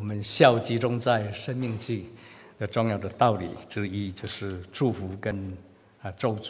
们笑集中在生命记的重要的道理之一，就是祝福跟咒诅。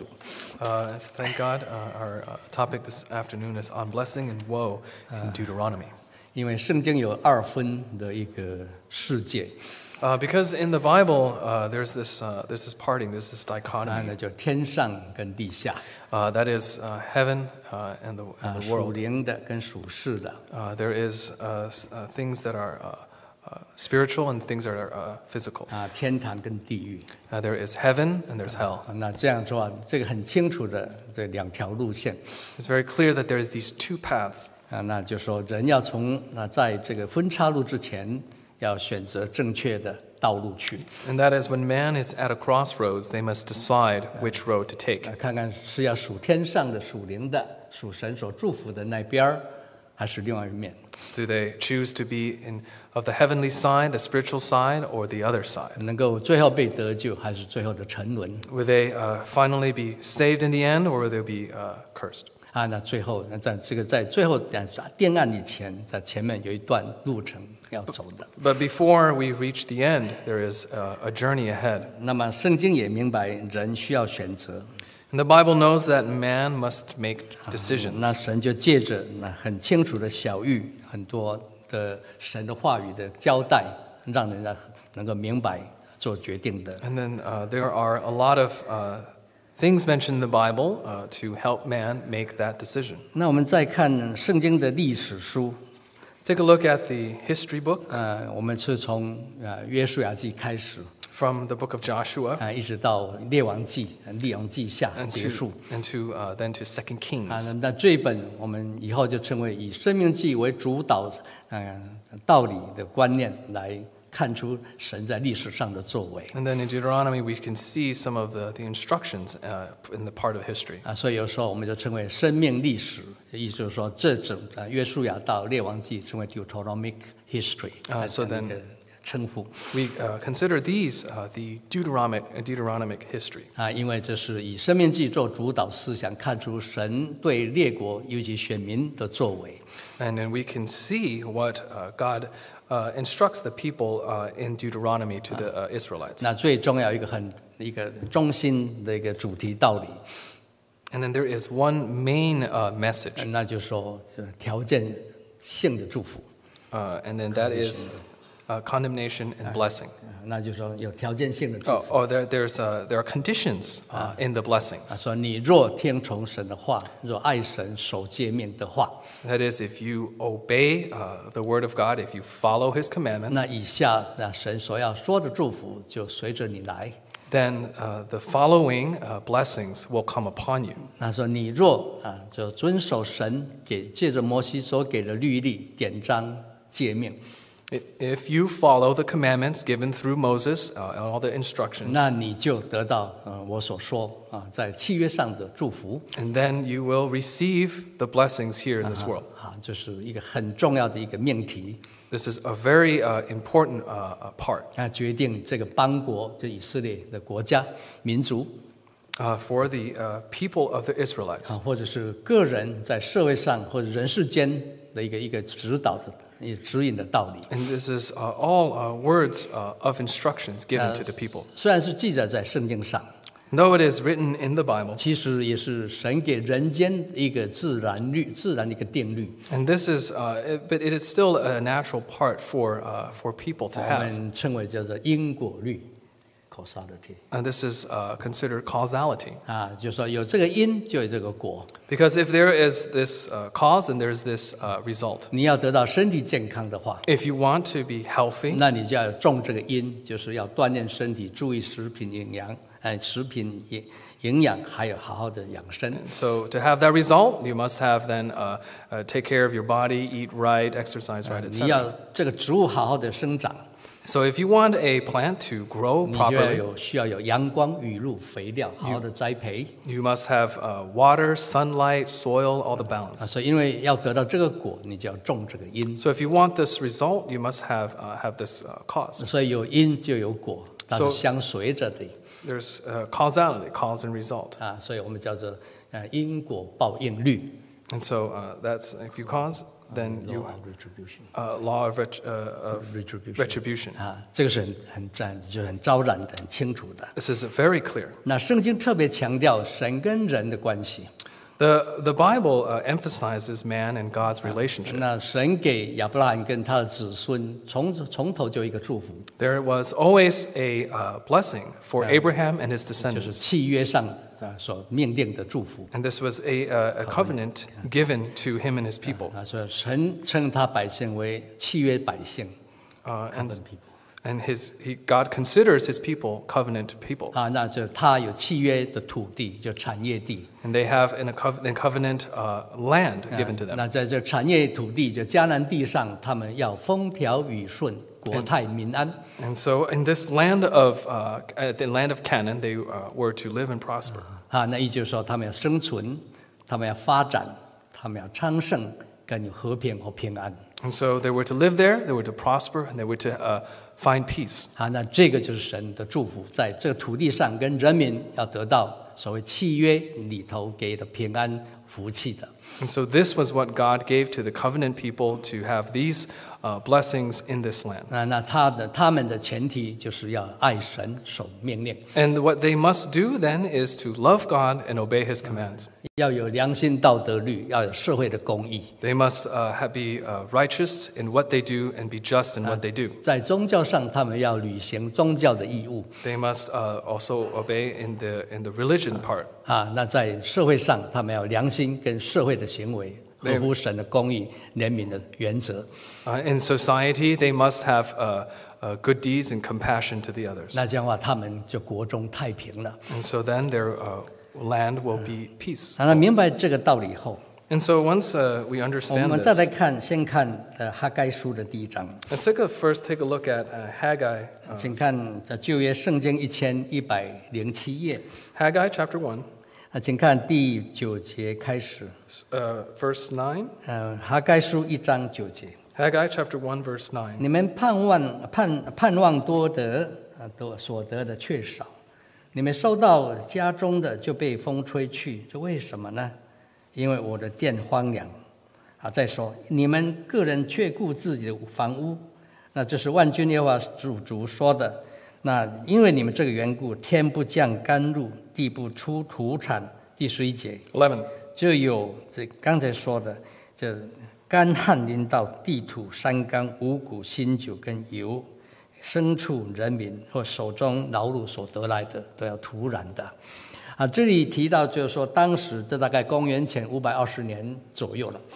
So thank God, our topic this afternoon is on blessing and woe in Deuteronomy. 因为圣经有二分的一个世界， Because in the Bible, there's this parting, there's this 那 dichotomy. 就天上跟地下， That is heaven and the 属 world. 灵的跟属世的。 There is things that are spiritual and things that are physical. 天堂跟地狱。 There is heaven and there's hell. 那这样说，这个很清楚的这两条路线。 It's very clear that there's these two paths. 那就说人要从在这个分岔路之前，要选择正确的道路去。 And that is when man is at a crossroads, they must decide which road to take. 看看是要属天上的、属灵的、属神所祝福的那边儿，还是另外一面。 Do they choose to be of the heavenly side, the spiritual side, or the other side? 能够最后被得救，还是最后的沉沦？ Will they finally be saved in the end, or will they be cursed? 那最后在最后定案以前，在前面有一段路程要走的。 But before we reach the end, there is a journey ahead. 那么圣经也明白人需要选择， And the Bible knows that man must make decisions. 那神就借着很清楚的晓谕，很多的神的话语的交代，让人家能够明白做决定的。 And then there are a lot of things mentioned in the Bible to help man make that decision. 那我们再看圣经的历史书， Let's take a look at the history book 我们是从约书亚记开始， from the book of Joshua 一直到列王记下 and 结束。 then to 2 Kings. 那这一本我们以后就称为以生命记为主导道理的观念来看出神在历史上的作为。 And then in Deuteronomy, we can see some of the instructions in the part of history. 所以有时候我们就称为生命历史，意思就是说这整约书亚到列王记称为 Deuteronomic history， so then 一个称呼。 We consider these the Deuteronomic history. 因为这是以生命记做主导思想，看出神对列国尤其选民的作为。 And then we can see what God instructs the people in Deuteronomy to the Israelites. 那最重要一个中心的一个主题道理， And then there is one main message, 那就是说条件性的祝福。 and then that is condemnation and blessing. 那就是说有条件性的祝福。 There are conditions in the blessings. 说你若听从神的话，若爱神守诫命的话， That is, if you obey the word of God, if you follow His commandments, 那以下神所要说的祝福就随着你来。 then the following blessings will come upon you. 那说你若就遵守神借着摩西所给的律例、典章、诫命， If you follow the commandments given through Moses and all the instructions, 那你就得到我所说在契约上的祝福。 and then you will receive the blessings here in this world. 这是一个很重要的一个命题。 This is a very important part 决定这个邦国，就以色列的国家、民族， for the people of the Israelites. 或者是个人在社会上或者人世间的一个指导的、指引的道理。 And this is all words of instructions given to the people. 虽然是记载在圣经上， Though it is written in the Bible, 其实也是神给人间一个自然的一个定律。 and this is, but it is still a natural part for people to 我 have. 们称为叫做因果律 （causality）。 And this is considered causality. 就是说有这个因就有这个果。 Because if there is this cause, then there's this result. 你要得到身体健康的话， If you want to be healthy, 那你就要种这个因，就是要锻炼身体，注意食品营养，还有好好的养生。 so to have that result, you must have then take care of your body, eat right, exercise right, 你 etc. 要这个植物好好的生长， So if you want a plant to grow 你就要 properly, 需要有阳光、雨露、肥料，好好的栽培。 you must have water, sunlight, soil, all the balance. 所以因为要得到这个果，你就要种这个因。 So if you want this result, you must have this cause. 所以有因就有果，它是 So- 相随着的。 There's causality, cause and result. 所以我们叫做因果报应律。 And so that's if you cause, then you Law of retribution. law of Retribution. retribution. 这个是就是很昭然的、很清楚的。 This is very clear. 那圣经特别强调神跟人的关系。 The Bible emphasizes man and God's relationship. 那神给亚伯拉罕跟他的子孙从头就一个祝福， There was always a blessing for Abraham and his 就是 descendants. 契约上所命定的祝福。 And this was a covenant given to him and his people. 所以神称他百姓为契约百姓 And, covenant people and God considers his people covenant people. 那就他有契约的土地，就产业地。 And they have a covenant land given to them. 那在这产业土地，就迦南地上，他们要风调雨顺，国泰民安。 And so in this land of, the land of Canaan, they were to live and prosper. 那意思就是说，他们要生存，他们要发展，他们要昌盛，更有和平和平安。 And so they were to live there, they were to prosper, and they were to find peace. 那这个就是神的祝福，在这个土地上跟人民要得到所谓契约里头给的平安福气的。 And so this was what God gave to the covenant people to have these blessings in this land. 那他们的前提就是要爱神，守命令， And what they must do then is to love God and obey his commands. 要有良心道德律，要有社会的公义。 They must be righteous in what they do and be just in what they do. 在宗教上，他们要履行宗教的义务。 They must also obey in the religion part. 那在社会上，他们要有良心跟社会的行为，合乎神的公义、怜悯的原则。 In society, they must have good deeds and compassion to the others. 那这样的话，他们就国中太平了。 And so then their land will be peace. 那明白这个道理以后， And so once we 我 understand 们再来 this, 看，先看哈该书的第1章， let's first take a look at Haggai. 请看旧约圣经1107页， Haggai chapter 1, 请看第9节开始。 verse 9. 哈该书1章9节， Haggai chapter 1, verse 9. 你们盼望多得，所得的却少；你们收到家中的就被风吹去，这为什么呢？因为我的殿荒凉。再说你们个人却顾自己的房屋，那这是万军耶和华主说的。那因为你们这个缘故，天不降甘露，地不出土产。第11节 11. 就有这刚才说的，这干旱临到地土、山冈、五谷、新酒跟油，牲畜、人民或手中劳碌所得来的，都要土壤的。这里提到就是说，当时这大概公元前520年左右了。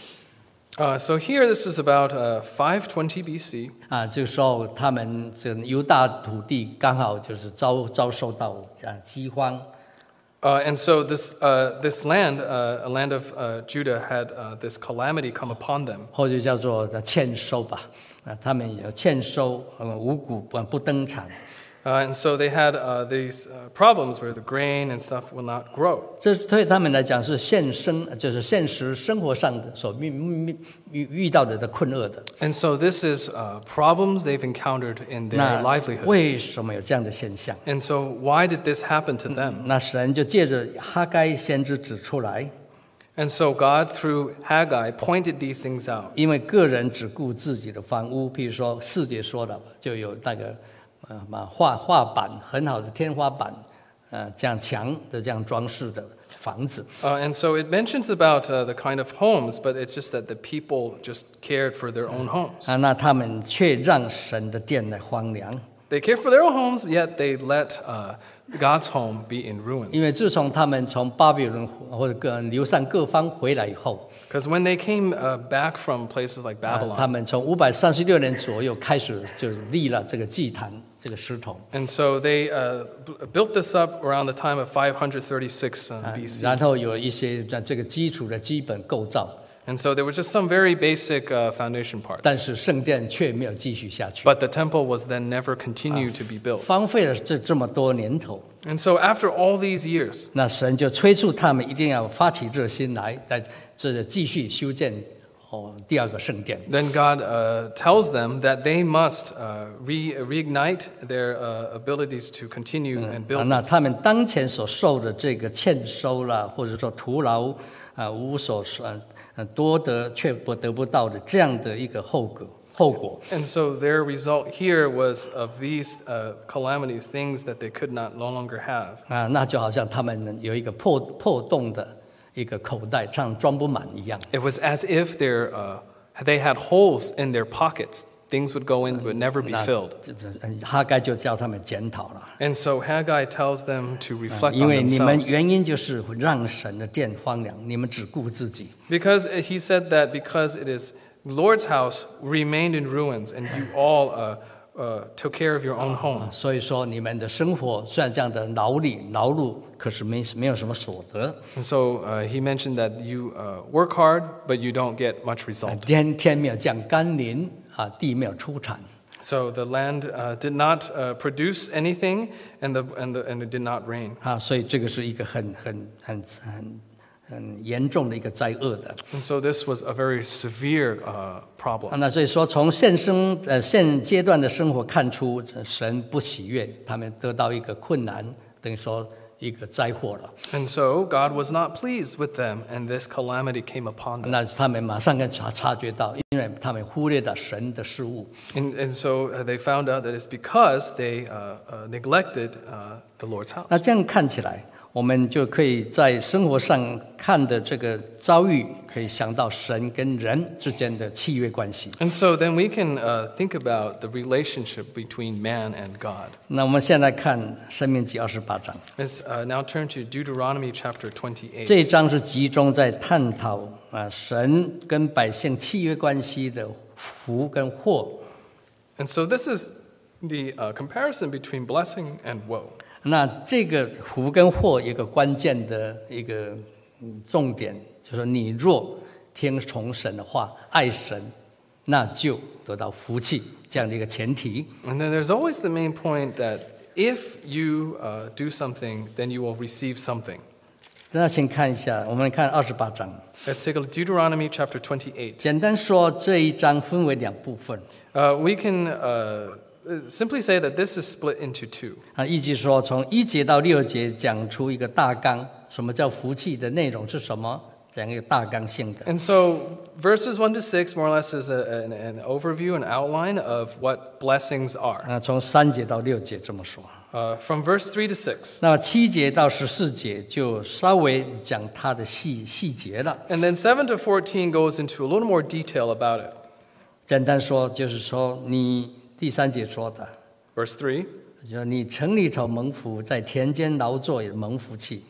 So here, this is about 520 BC. 这个时候他们这犹大土地刚好就是遭受到饥荒。 And so this land, a land of Judah, had this calamity come upon them. 或者叫做欠收吧。他们有欠收，五谷不登场。 And so they had these problems where the grain and stuff will not grow. 这对他们来讲是就是现实生活上的所遇到的困厄的。 And so this is problems they've encountered in their 那 livelihood. 为什么有这样的现象？ And so why did this happen to them? 那神就借着哈该先知指出来， And so God, through Haggai, pointed these things out. 因为个人只顾自己的房屋，譬如说4节说的，就有那个画板很好的天花板，这样墙的这样装饰的房子。 And so it mentions about the kind of homes, but it's just that the people just cared for their own homes. 那他们却让神的殿来荒凉。 They cared for their own homes, yet they let God's home be in 因为 ruins. 自从他们从巴比伦或者流散各方回来以后， Because when they came back from places like 他 Babylon, 们从536年左右开始就立了这个祭坛，这个石头， and so they built this up around the time of 536 BC. 然后有一些这个基础的基本构造， And so there were just some very basic foundation parts. 但是圣殿却没有继续下去， But the temple was then never continued to be built. 荒废了这么多年头。 And so after all these years, 那神就催促他们一定要发起热心来，这继续修建第二个圣殿。 then God tells them that they must reignite their abilities to continue and build 那 this. 他们当前所受的这个欠收啦，或者说徒劳无所多得却得不到的这样的一个后果。 And so their result here was of these calamities, things that they could not no longer have. 那就好像他们有一个破洞的一个口袋，这样装不满一样。 It was as if they had holes in their pockets. Things would go in but never be filled. 哈该就叫他们检讨了， And so Haggai tells them to reflect 因 on 为你们 themselves. 原因就是让神的殿荒凉，你们只顾自己。 Because he said that because it is Lord's house remained in ruins and you all took care of your own home. 所以说，你们的生活虽然这样的劳碌，可是没有什么所得。 And so he mentioned that you work hard, but you don't get much result. 天没有降甘霖地没有出产。 So the land did not produce anything, and it did not rain. 所以这个是一个很严重的一个灾厄的。 And so this was a very severe problem. 那所以说，从现阶段的生活看出，神不喜悦，他们得到一个困难，等于说一个灾祸了。 And so God was not pleased with them, and this calamity came upon them. 那他们马上察觉到，因为他们忽略了神的事物。 And so they found out that it's because they neglected the Lord's house. 那这样看起来，我们就可以在生活上看的这个遭遇，可以想到神跟人之间的契约关系。 And so then we can think about the relationship between man and God. 那我们现在看《申命记》28章， Let's now turn to Deuteronomy chapter 这一 28. 章是集中在探讨神跟百姓契约关系的福跟祸。 And so this is the comparison between blessing and woe. 那这个福跟祸有一个关键的一个重点，就是说你若听从神的话，爱神，那就得到福气这样的一个前提。 And then there's always the main point that if you do something, then you will receive something. 那请看一下，我们看28章。 Let's take a look at Deuteronomy chapter 28. 简单说，这一章分为2部分。 We can simply say that this is split into two. 意即说，从1节到6节讲出一个大纲，什么叫福气的内容是什么，讲一个大纲性的。 And so verses 1 to 6 more or less is an overview, an outline of what blessings are. 从3节到6节这么说。 From verse 3 to 6. 那么7节到14节就稍微讲它的细节了。 And then 7 to 14 goes into a little more detail about it. 简单说，就是说你第3节说的， Verse 3. 就是你城里头蒙福，在田间劳作也蒙福气。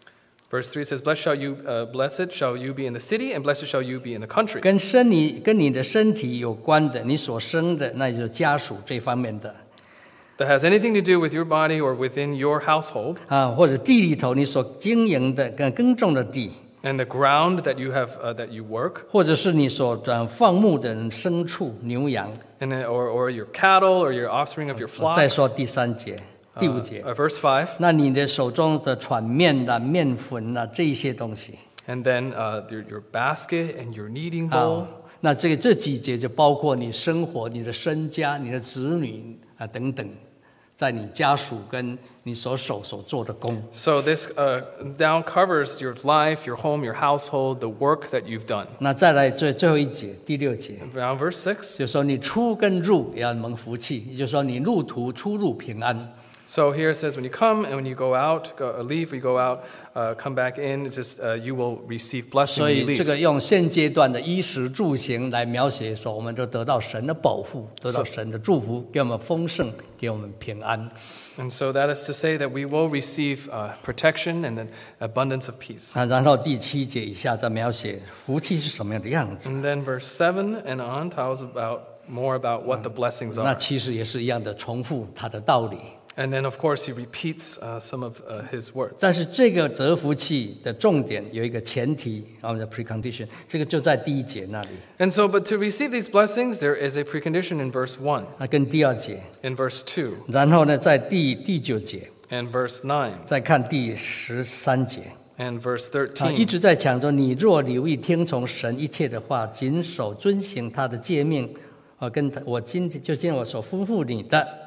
Verse 3 says, Blessed shall you be in the city, and blessed shall you be in the country. 跟你的身体有关的，你所生的，那就是家属这方面的。 That has anything to do with your body or within your household. 或者地里头你所经营的、耕种的地， And the ground that you have, that you work. 或者是你所放牧的牲畜、牛羊。 And then, or your cattle or your offspring of your 再 flocks. 说第3节、第5节， Verse 5. 那你的手中的船面啦、面粉啦这一些东西。 And then your basket and your kneading bowl. 那这几节就包括你生活、你的身家、你的子女等等，在你家属跟你所做的工。 So this now covers your life, your home, your household, the work that you've done. 那再来最后一节，第6节， Now verse 6. 就是说你出跟入也要蒙福气，也就是说你路途出入平安。 So here it says, when you come and when you go out, leave, you go out, come back in, it's just you will receive blessing 所 when you 以这 leave. 个用现阶段的衣食住行来描写说，我们就得到神的保护，得到神的祝福，给我们丰盛，给我们平安。 And so that is to say that we will receive protection and an abundance of peace. 然后第7节以下再描写福气是什么样的样子。 And then verse 7 and on tells more about what the blessings 那 are. 其实也是一样的重复它的道理。 And then, of course, he repeats some of his words. 但是这个得福气的重点有一个前提，我们的 precondition， 这个就在第1节那里。 And so, but to receive these blessings, there is a precondition in verse 1, 那跟第2节， in verse 2, 然后呢，在第9节， and verse 9, 再看第13节。 and verse 一 13. 直在讲说，你若留意听从神一切的话，谨守遵行他的诫命，跟今天我所吩咐你的，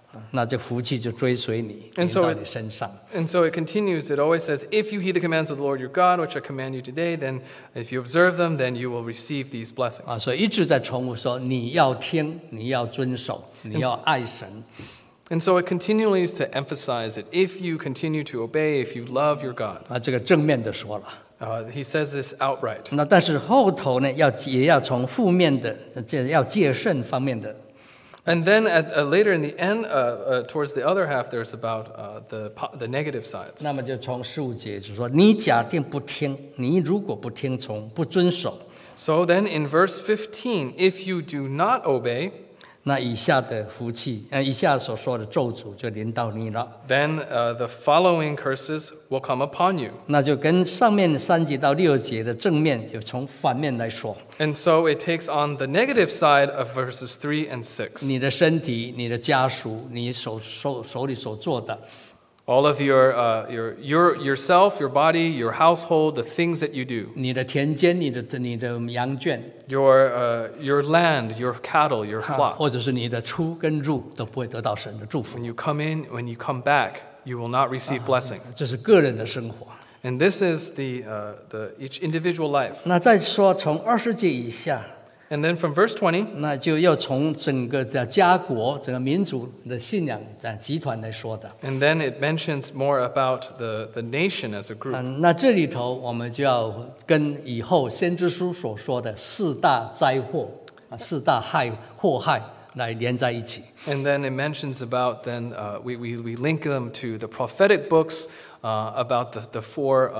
那这福气就追随你， And 临 so 到 it- 你身上。 And so it continues, it always says, if you heed the commands of the Lord your God, which I command you today, then if you observe them, then you will receive these blessings. 所以一直在重复说，你要听，你要遵守，你要爱神。 And so it continues to emphasize that if you continue to obey, if you love your God, 这个正面的说了。 he says this outright. 那但是后头呢，也要从负面的，要戒慎方面的。 And then later in the end, towards the other half, there's about the negative sides. 那么就从15节就说，你假定不听，你如果不听从，不遵守， So then in verse 15, if you do not obey, 那以下的福气，以下所说的咒诅就临到你了。 then the following curses will come upon you. 那就跟上面3节到6节的正面，就从反面来说， And so it takes on the negative side of verses 3 and 6. 你的身体、你的家属、你手里所做的， All of yourself, your body, your household, the things that you do, 你的田间、你的羊圈， your land, your cattle, your flock. 或者是你的出跟入，都不会得到神的祝福。 When you come in, when you come back, you will not receive blessing. 这是个人的生活。 And this is the each individual life. 那再说从20节以下， And then from verse 20, 那就要从整个的家国、整个民族的信仰集团来说的。 and then it mentions more about the nation as a group. 那这里头我们就要跟以后先知书所说的4大灾祸、4大祸害来连在一起。 And then it mentions about then we link them to the prophetic books about the four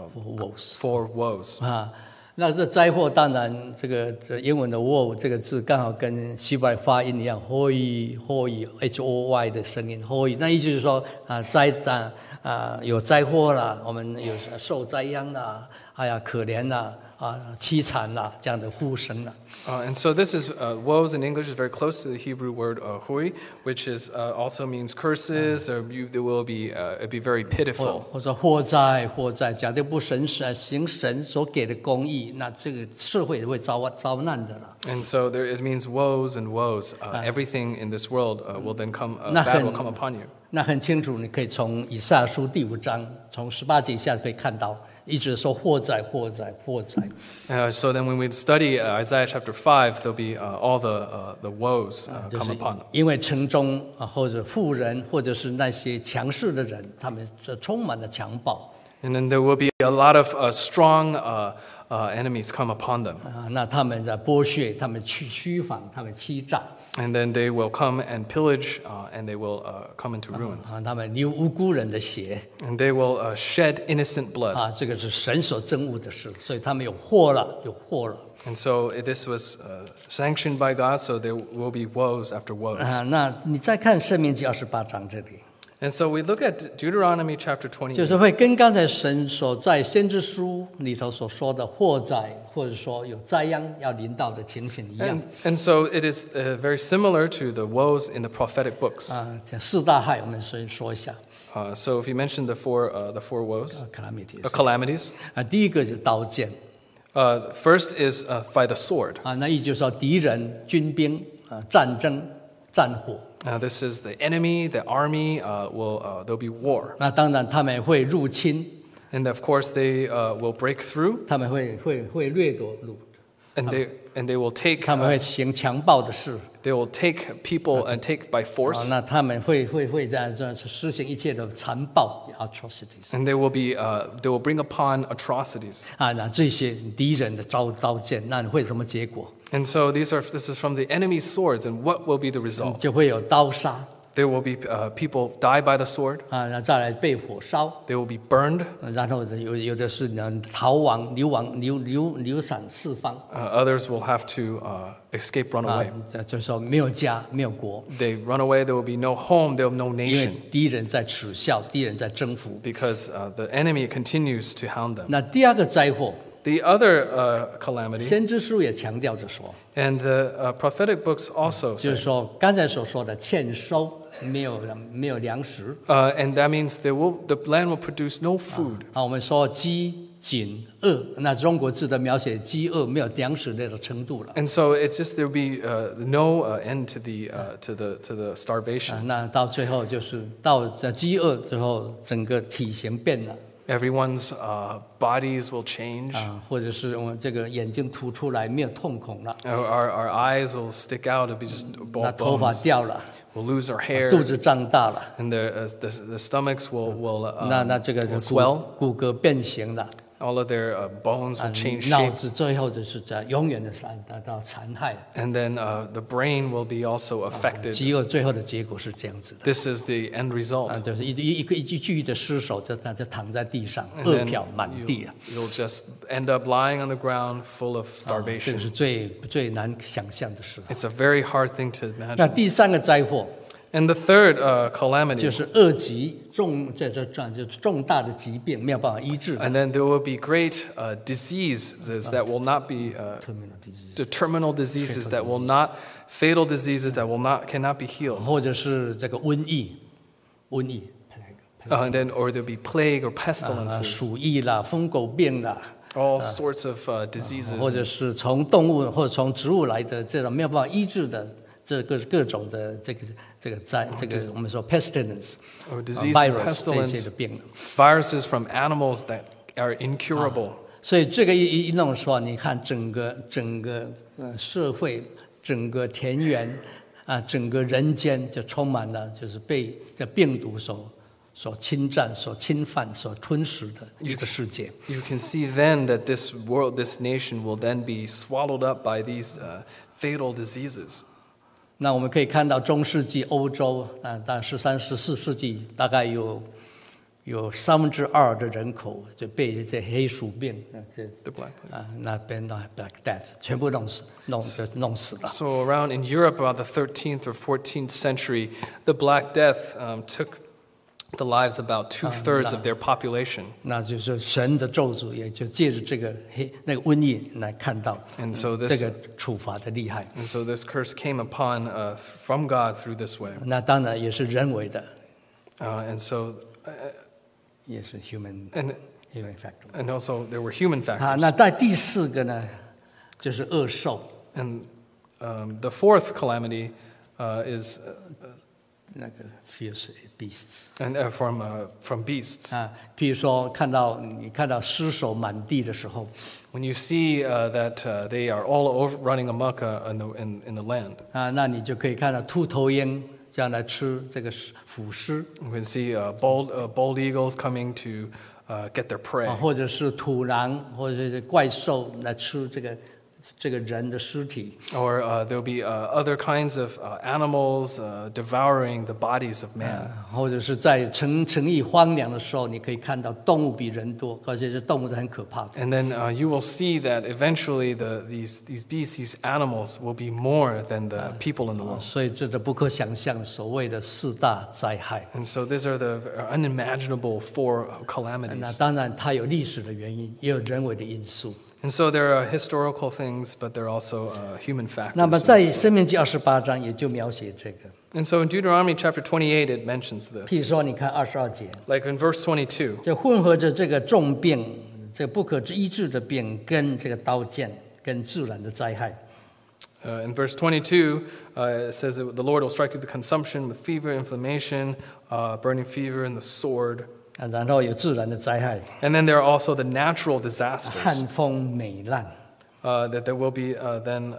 woes. 那这灾祸当然，这个英文的 woe 这个字刚好跟希伯来发音一样 ，hoy hoy 的声音 hoy， 那意思就是说有灾祸啦，我们有受灾殃啦，哎呀可怜啦，凄惨啦这样的呼声啦。 And so this is woes in English is very close to the Hebrew word hui, which is also means curses, or there will be it'd be very pitiful. 或者祸灾，假定不行神所给的公义，那这个社会也会遭难的啦。 And so it means woes and woes. Everything in this world will then come Nothing. bad will come upon you. 那很清楚，你可以从以赛亚书第5章，从18节以下可以看到，一直说祸灾。 So then when we study Isaiah chapter 5, there'll be all the woes 就 come 是 upon them. 因为城中或者富人，或者是那些强势的人，他们充满了强暴。 And then there will be a lot of strong enemies come upon them. 那他们在剥削，他们虚仿，他们欺诈， And then they will come and pillage, and they will come into ruins. 他们流无辜人的血， And they will shed innocent blood. 这个是神所憎恶的事，所以他们有祸了。 And so this was sanctioned by God, so there will be woes after woes. 那你再看申命记28章这里， And so we look at Deuteronomy chapter 就 28. 是会跟刚才神所在先知书里头所说的祸灾，或者说有灾殃要临到的情形一样。 And so it is very similar to the woes in the prophetic books. 这4大害我们先说一下 So if you mention the four woes, calamities。 calamities, 第一个是刀剑 first is by the sword. 那意思就是说敌人、军兵、战争、战火。 This is the enemy, the army. There'll be war, 那当然他们会入侵， and of course they will break through, 他们会掠夺， and they will take 他们会行强暴的事。 they will take people and take by force, 那他们会这施行一切的残暴 atrocities。 and they will bring upon atrocities. 那这些敌人的刀剑，那你会有什么结果？ And so this is from the enemy's swords, and what will be the result? 就会有刀杀 There will be people die by the sword. 那再来被火烧， They will be burned. 然后有的是逃亡、流散四方。 Others will have to escape, run away. 就是说没有家，没有国， They run away. There will be no home. There will be no 因为 nation 敌人在耻笑，敌人在征服。 because the enemy continues to hound them. 那第二个灾祸， The other calamity, 先知书也强调着说， and the prophetic books also 就是 say, 说刚才所说的欠收，没有粮食。 and that means the land will produce no food. 我们说饥馑饿，那中国字的描写饥饿没有粮食那种程度了。 And so it's just there'll be no end to the starvation. 那到最后就是到饥饿之后，整个体型变了。 Everyone's bodies will change. 或者是我们这个眼睛凸出来没有瞳孔了， Our eyes will stick out. It'll be just 那 bald 头发 bones. 掉了， We'll lose our hair. 肚子胀大了， And the stomachs will 那这个 will swell. 骨骼变形了， All of their bones will change 脑 shape. 子最后就是在永远的达到残害。 And then the brain will be also affected. 饥饿最后的结果是这样子的， This is the end result. 就是一具的尸首就躺在地上， And 饿 then 殍满地啊， you'll just end up lying on the ground full of 这个 starvation. 是最难想象的事。 It's a very hard thing to 那 imagine. 第三个灾祸 And the third 就 calamity, 是恶疾就是重大的疾病没有办法医治的 and then there will be great diseases that will not be terminal disease the terminal diseases that will not fatal diseases that cannot be healed. 或者是这个瘟疫 And then or there'll be plague or pestilences, 鼠疫啦、疯狗病啦， all sorts of 或 diseases. 者是从动物或者从植物来的这种没有办法医治的这各种的这个我们说 pestilence Or disease and virus 这些 pestilence, 的病。 viruses from animals that are incurable. 所以这个一弄说，你看整个社会、整个田园整个人间就充满了就是被这病毒所侵占、所侵犯、所吞噬的一个世界。 You can see then that this world, this nation will then be swallowed up by these fatal diseases. 那我们可以看到中世纪欧洲大13、14世纪大概有2/3的人口就被这黑鼠病 The Black Plague. 那边的 Black Death 全部弄死了。 So around in Europe, about the 13th or 14th century, the Black Death took the lives of about 2/3 of their population. 那就是神的咒诅，也就借着这个那个瘟疫来看到 And so 这 this 个处罚的厉害。 and so this curse came upon from God through this way. 那当然也是人为的， And so 也是 human and factor。 and also there were human 那 factors. 在第四个呢，就是恶兽。 And the fourth calamity is 那个 fierce beasts and from beasts. 譬如说你看到尸首满地的时候， When you see that they are all over running amok in the land, 那你就可以看到秃头鹰这样来吃这个腐尸， you can see bald eagles coming to get their prey. 或者是土狼或者是怪兽来吃这个人的尸体。 Or there'll be other kinds of animals devouring the bodies of man. 或者是在城邑荒凉的时候，你可以看到动物比人多，而且这动物是很可怕的。 And then you will see that eventually these beasts, these animals, will be more than the people in the world. 所以这是不可想象所谓的4大灾害。 And so these are the unimaginable 4 那 calamities. 当然它有历史的原因，也有人为的因素。 And so there are historical things, but there are also human 那么 factors. 在申命记28章也就描写这个。 And so in Deuteronomy chapter 28, it mentions 譬如 this. 说，你看22节， Like in verse 22, 这混合着这个重病、这不可医治的病，跟这个刀剑、跟自然的灾害。 in verse 22, it says that the Lord will strike you with consumption, with fever, inflammation, burning fever, and the sword. 然后有自然的灾害， And then there are also the natural disasters. 旱风美烂， That there will be then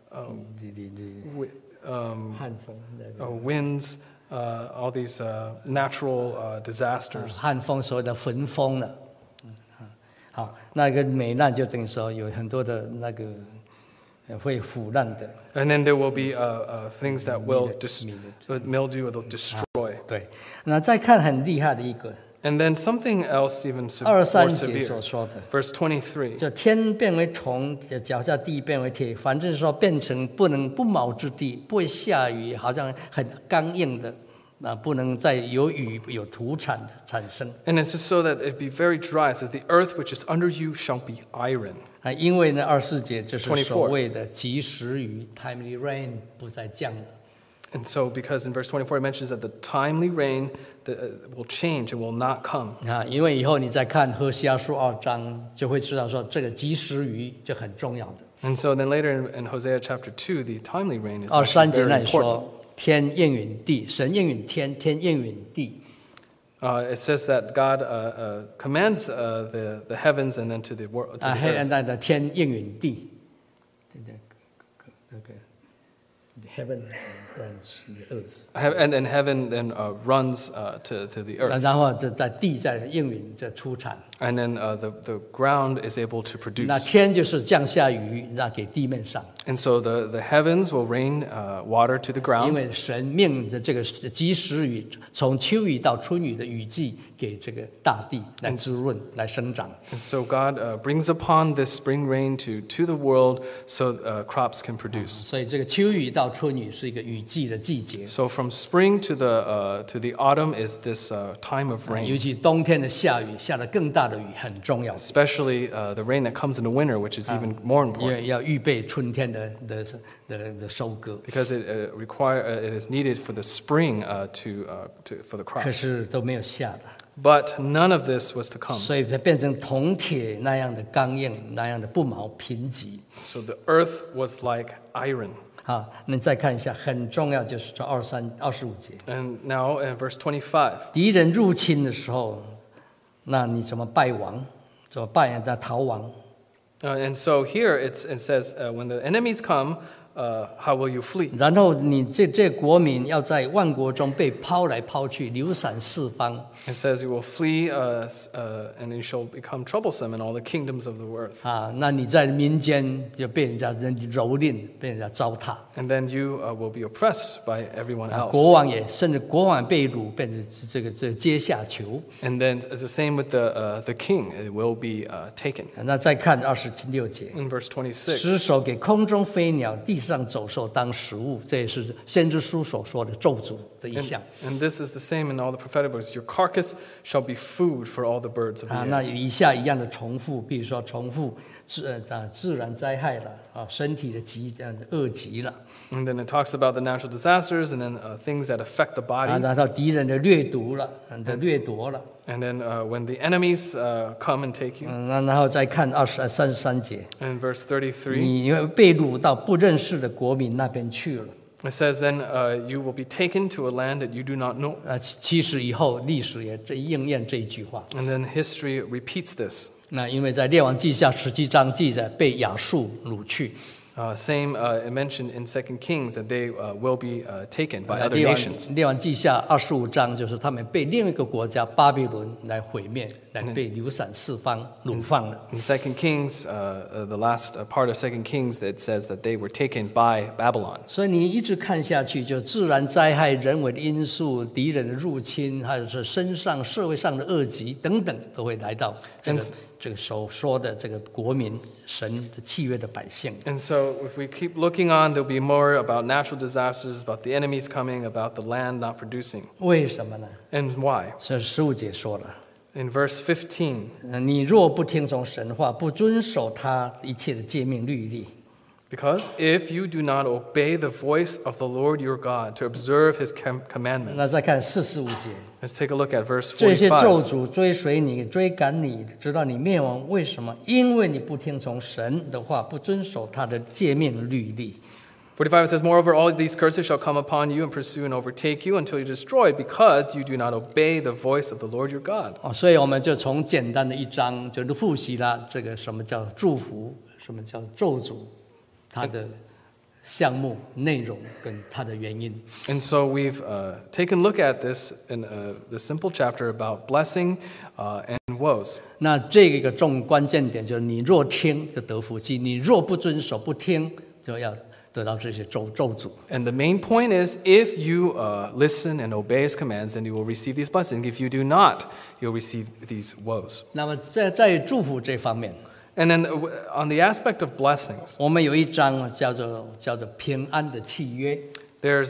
旱风那个 winds, all these natural disasters. 旱风所谓的焚风了。好，那个美烂就等于说有很多的那个会腐烂的， And then there will be things that will mildew, will destroy. 对。那再看很厉害的一个， And then something else even more 23节 severe. 所说的。 Verse 23. 就天变为虫，脚下地变为铁，反正说变成不毛之地，不会下雨，好像很刚硬的，不能再有雨有土产的产生。 And it's just so that it be very dry. It says, the earth which is under you shall be iron. 因为呢24节就是 24 所谓的及时雨 （timely rain） 不再降了。 And so, because in verse 24 it mentions that the timely rain will change and will not come. 因为以后你再看何西阿书2章，就会知道说这个及时雨就很重要的。 And so then later in Hosea chapter 2, the timely rain is 23 actually 节 very 那里 important. 说，天应允地，神应允天，天应允地。 It says that God commands the heavens and then to the world. 黑暗的天应允地，那个 heaven runs the earth， And then heaven then runs to the earth. 然后就在地在应允这出产。 And then the ground is able to 那 produce. 天就是降下雨，那给地面上， And so the heavens will rain water to the 因 ground. 为神命的这个及时雨，从秋雨到春雨的雨季，给这个大地来滋润、来生长。 And so God brings upon this spring rain to the world so crops can produce. 所以这个秋雨到春雨是一个雨季的季节。 So from spring to the autumn is this time of 尤 rain, 其冬天的下雨，下了更大的雨很重要， especially the rain that comes in the winter, which is even more 因 important 为要预备春天的收割。 because it is needed for the spring for the 可 crop. 是都没有下的， But none of this was to come. 所以它变成铜铁那样的刚硬，那样的不毛贫瘠。 So the earth was like iron. 好，那你再看一下，很重要就是这25节， And now in verse 25, 敌人入侵的时候，那你怎么败亡？怎么败的逃亡？ and so here it says, when the enemies come, how will you flee? 然后你这国民要在万国中被抛来抛去，流散四方。 It says you will flee and you shall become troublesome in all the kingdoms of the earth. 那你在民间就被人家蹂躏，被人家糟蹋。 And then you will be oppressed by everyone 国 else. 王甚至国王被掳，变成这个阶下囚。 And then it's the same with the king. It will be taken. 那再看26节， In verse 26, 失手给空中飞鸟、地上走兽当食物，这也是先知书所说的咒诅的一项。 and this is the same in all the prophetic books. Your carcass shall be food for all the birds of the 那 air. 以下一样的重复，比如说重复自然灾害了，身体的恶疾了， And then it talks about the natural disasters and then things that affect the body. 然后敌人的掠夺了，掠夺了。 And then when the enemies come and take you. 然后再看33节， In verse 33, 你会被掳到不认识的国民那边去了。 it says, then you will be taken to a land that you do not know. 其实以后历史也应验这一句话。 And then history repeats this. 那因为在列王记下17章记载被亚述掳去， Same mentioned in 2 Kings that they will be taken by other nations. 列王记下25章就是他们被另一个国家巴比伦来毁灭，来被流散四方掳放了。 In 2 Kings, the last part of 2 Kings, that says that they were taken by Babylon. 所以你一直看下去，就自然灾害、人为的因素、敌人的入侵，还有是身上、社会上的恶疾等等，都会来到这个所说的这个国民、神的契约的百姓。 And so if we keep looking on, there'll be more about natural disasters, about the enemies coming, about the land not producing. 为什么呢？ And why? 所以15节说了。 In verse 15, 你若不听从神话，不遵守他一切的诫命律例， because if you do not obey the voice of the Lord your God to observe his 那 commandments. 再看45节， Let's take a look at verse 这些咒 45. 诅追随你，追赶你，直到你灭亡。为什么？因为你不听从神的话，不遵守他的诫命律例。 45 it says, moreover, all these curses shall come upon you and pursue and overtake you until you're destroyed, because you do not obey the voice of the Lord your God. 所以我们就从简单的一章就复习了这个什么叫祝福，什么叫咒诅，它的项目、内容跟它的原因。 And so we've taken a look at this in the simple chapter about blessing and woes. 那这个关键点就是你若听就得福气，你若不遵守不听就要得到这些咒诅。 And the main point is, if you listen and obey his commands, then you will receive these blessings. If you do not, you'll receive these woes. 那么在祝福这方面， And then on the aspect of blessings, 我们有一章叫做平安的契约。 there's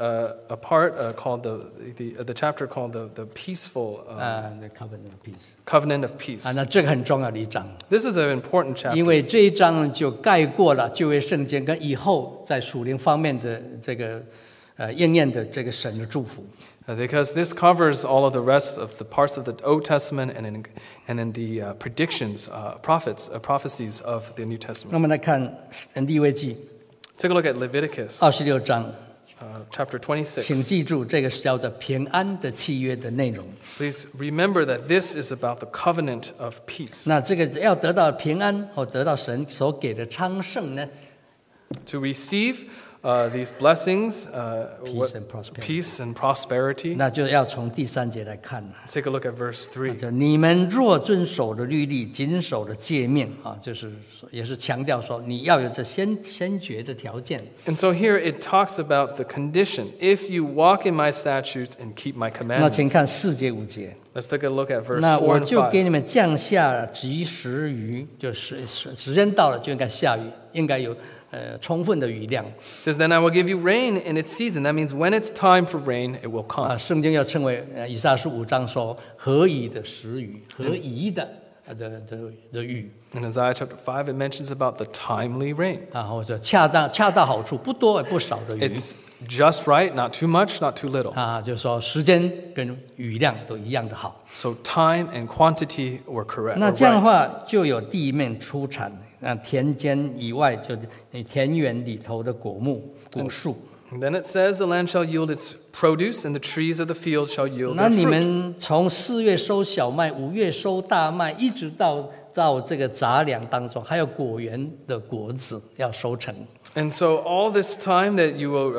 a part called the chapter called the peaceful The covenant of peace covenant of peace. 那这个很重要的一章， This is an important chapter. 因为这一章就概括了旧约圣经跟以后在属灵方面的这个应验的这个神的祝福。 Because this covers all of the rest of the parts of the Old Testament and in the predictions, prophecies of the New 那 Testament. 我们来看利未记 Take a look at Leviticus 26章， chapter 请 26. 记住这个是叫做平安的契约的内容。 Please remember that this is about the covenant of peace. 那这个要得到平安或得到神所给的昌盛呢， To receive these blessings, Peace and prosperity. peace and prosperity. 那就要从第3节来看了。 Let's take a look at verse 3. 就你们若遵守的律例，谨守的诫命啊，就是也是强调说你要有这先决的条件。 And so here it talks about the condition. If you walk in my statutes and keep my 那请 commandments. 看4节5节。 Let's take a look at verse 那 4 我 and 就给 5. 你们降下及时雨，就是时间到了就应该下雨，应该有充分的雨量 It says, Then I will give you rain in its season. That means when it's time for rain, it will 啊。 come. 圣经又称为以赛亚书5章说合宜的时雨，合宜的雨 In Isaiah chapter 5, it mentions about the timely rain. 啊，或者恰到好处，不多也不少的雨 It's just right, not too much, not too little. 啊，就是说时间跟雨量都一样的好。 So time and quantity were correct. 那 were 这样的 right. 话，就有地面出产，那田间以外，就田园里头的果木、果树。 And then it says, The land shall yield its produce, and the trees of the field shall yield 那 their 你 fruit. 们从4月收小麦，5月收大麦，一直到这个杂粮当中，还有果园的果子要收成。 And so all this time that you will